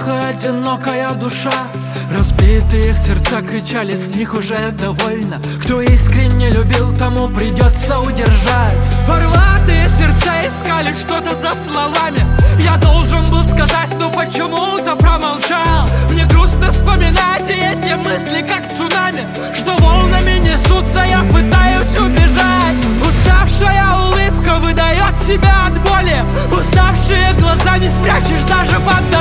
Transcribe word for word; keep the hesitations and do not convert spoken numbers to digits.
тихая, одинокая душа. Разбитые сердца кричали, с них уже довольно. Кто искренне любил, тому придется удержать. Порватые сердца искали что-то за словами. Я должен был сказать, но почему-то промолчал. Мне грустно вспоминать и эти мысли, как цунами, что волнами несутся, я пытаюсь убежать. Уставшая улыбка выдает себя от боли. Уставшие глаза не спрячешь даже под